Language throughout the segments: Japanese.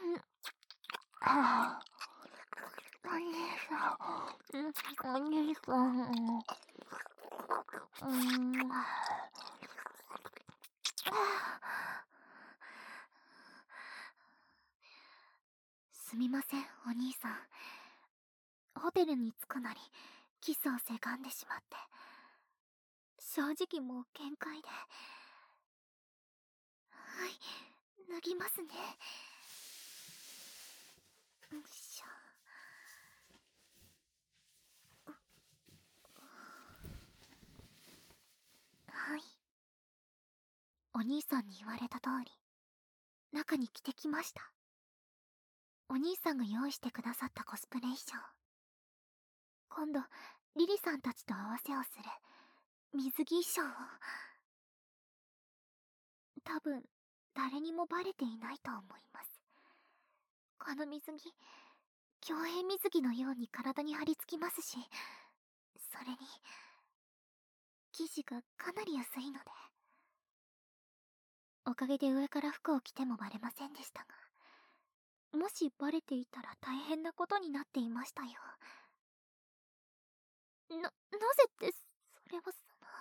あお兄さん、お兄さん、すみません、お兄さん。ホテルに着くなり、キスをせがんでしまって。正直もう限界で。はい、脱ぎますね。よいしょ。はい。お兄さんに言われた通り、中に着てきました。お兄さんが用意してくださったコスプレ衣装。今度、リリさんたちと合わせをする、水着衣装を。多分、誰にもバレていないと思います。この水着、競泳水着のように体に張り付きますし、それに、生地がかなり安いので。おかげで上から服を着てもバレませんでしたが、もしバレていたら大変なことになっていましたよ。なぜって、それは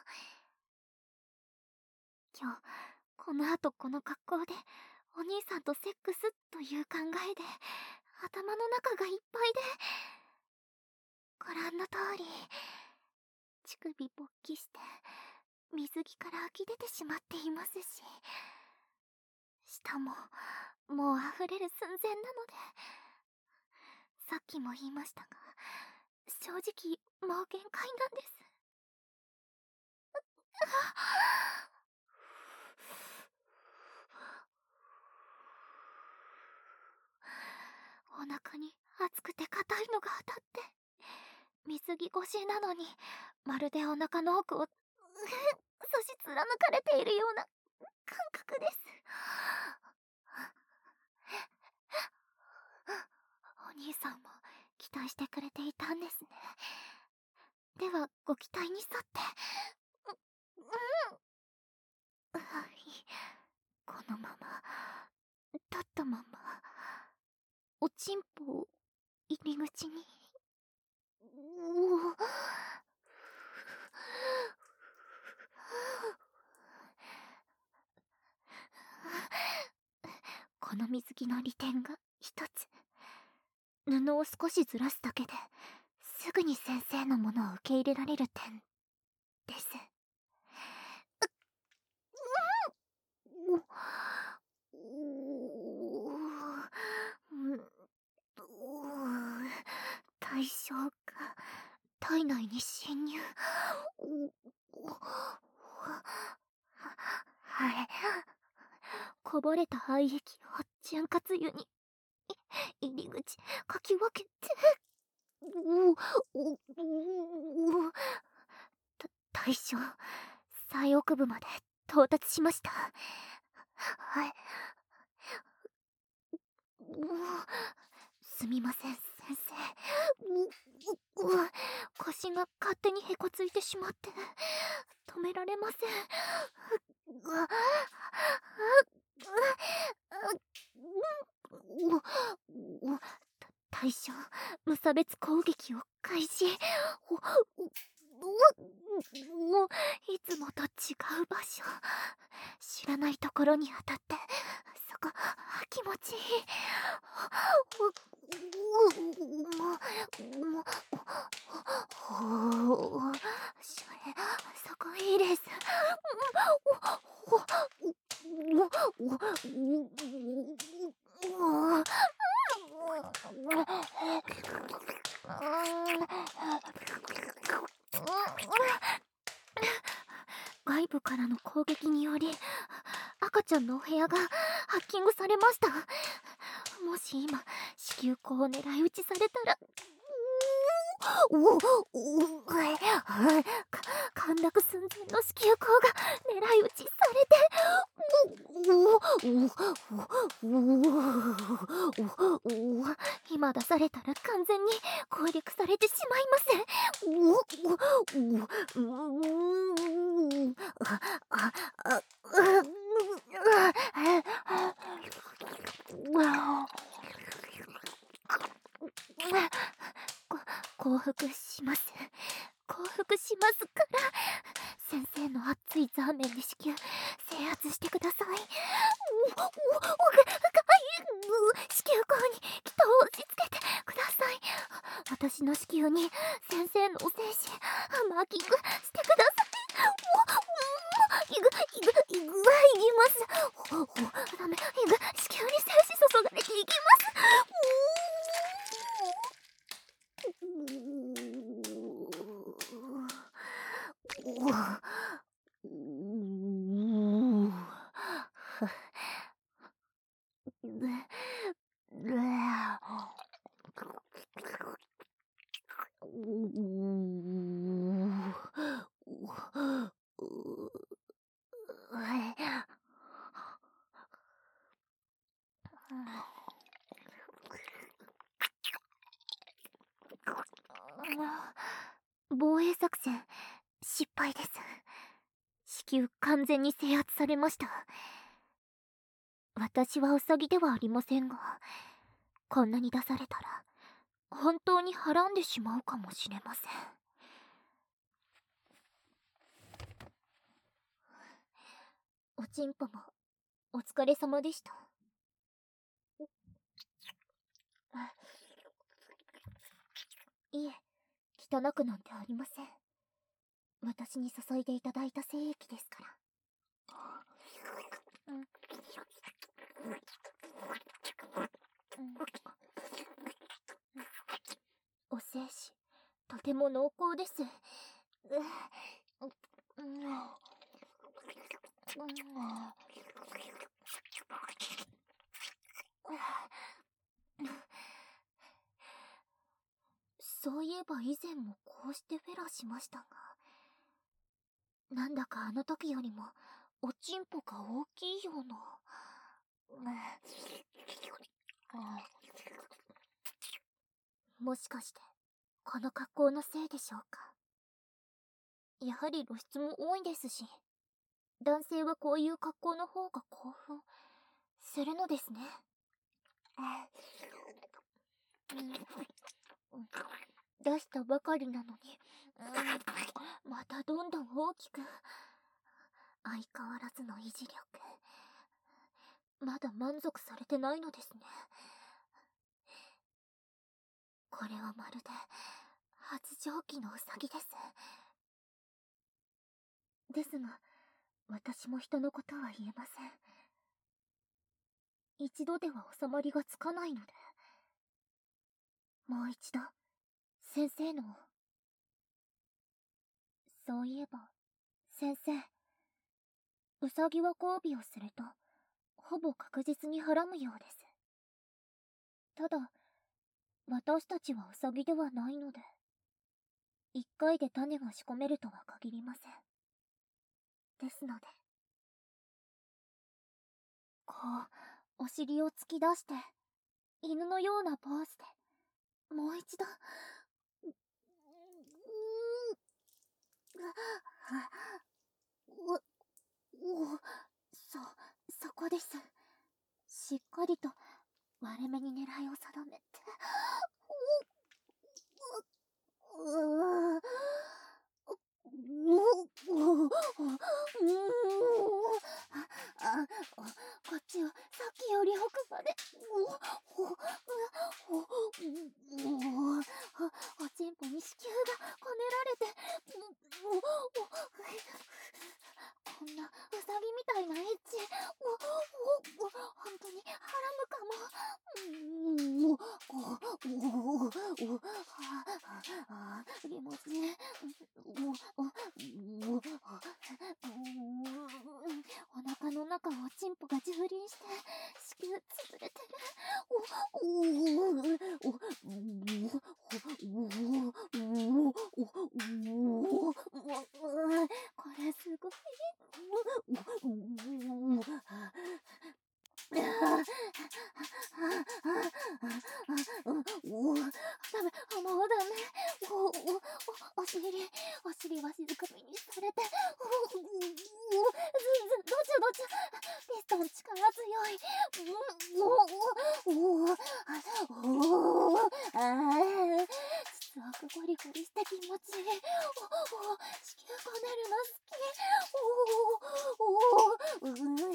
今日、この後この格好で、お兄さんとセックスという考えで、頭の中がいっぱいで、ご覧の通り、乳首勃起して、水着から湧き出てしまっていますし、舌も、もう溢れる寸前なので、さっきも言いましたが、正直、もう限界なんです。お腹に熱くて硬いのが当たって、水着越しなのに、まるでお腹の奥を差し貫かれているような感覚です。お兄さんも期待してくれていたんですね。では、ご期待に沿って。はい。このまま、立ったまま、おちんぽを入り口に。この水着の利点が一つ。布を少しずらすだけですぐに先生のものを受け入れられる点です。対象が体内に侵入。はい。こぼれた廃液を潤滑油に入り口かき分けて。対象最奥部まで到達しました。はい。すみません、先生。腰が勝手にへこついてしまって止められません。対象無差別攻撃を開始。いつもと違う場所、知らないところに当たって、そこ気持ちいい。そこいいです。外部からの攻撃により赤ちゃんのお部屋がハッキングされました。もし今子宮口を狙い撃ちされたら、陥落寸前の子宮口が狙い撃ちされて、今出されたら完全に攻略されてしまいます。 降伏します。降伏しますから。先生の熱いザーメンで子宮制圧してください。子宮口に気筒を押し付けてください。私の子宮に先生の精子マーキングしてください。いきます。ダメ、子宮に精子注がれていきます。防衛作戦失敗です。子宮完全に制圧されました。私はウサギではありませんが、こんなに出されたら本当にはらんでしまうかもしれません。おちんぽもお疲れ様でした。いえ、汚くなんてありません。私に注いでいただいた精液ですから。お精子、とても濃厚です。そういえば以前もこうしてフェラしましたが、なんだかあの時よりもおちんぽが大きいような。もしかしてこの格好のせいでしょうか。やはり露出も多いですし、男性はこういう格好の方が興奮するのですね。出したばかりなのに、またどんどん大きく。相変わらずの維持力。まだ満足されてないのですね。これはまるで発情期のウサギです。ですが、私も人のことは言えません。一度では収まりがつかないので。もう一度、先生の。そういえば、先生。ウサギは交尾をすると、ほぼ確実にはらむようです。ただ、私たちはウサギではないので、一回で種が仕込めるとは限りません。ですので、こう、お尻を突き出して、犬のようなポーズで、もう一度、そこです。しっかりと割れ目に狙いを定めて。こっちをさっきより奥まで。おちんぽに子宮がこねられて。こんなウサギみたいなエッチ。本当にハラむかも。気持ちいい。お腹の中をチンポが蹂躙して子宮潰れてる。これすごい。ダメ、もうダメ。お尻は静かみにされて。どっちピストン力強い。実はくゴリゴリして気持ちいい。子宮こねるの好き。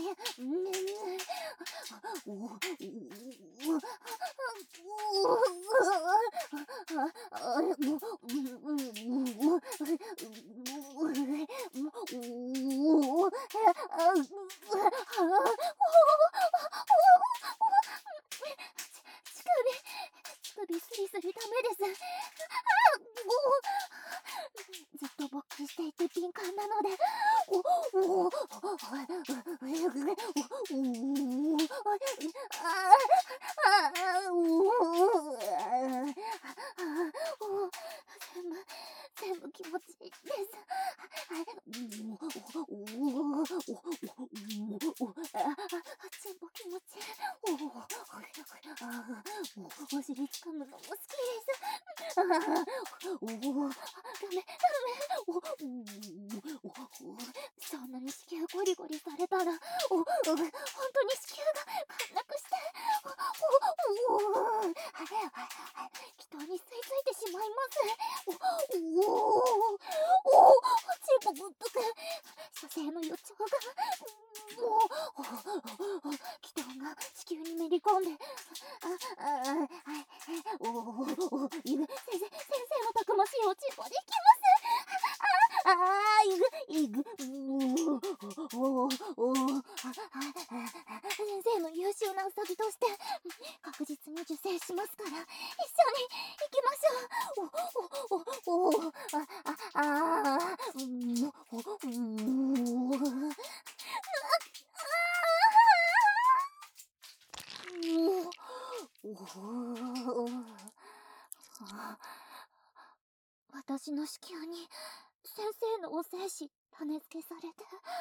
乳首スリスリダメです。ずっと勃起していて敏感なので、全部気持ちいいです。全部気持ちいい。お尻つかむのも好きです。ダメ。そんなに子宮ゴリゴリされたら、本当に子宮が陥落して、気筒に吸い付いてしまいます。チンポぶっとく、射精の予兆が、気筒が子宮にめり込んで、先生のたくましいおちんぽでいきます。先生の優秀なウサギとして確実に受精しますから、一緒に行きましょう。私の子宮に先生のお精子種付けされて、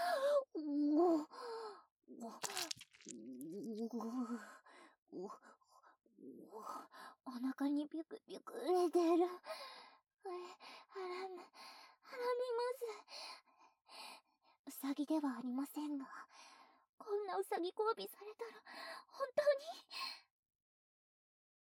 お腹にビュクビュク出てる。はらみます。ウサギではありませんが、こんなウサギ交尾されたら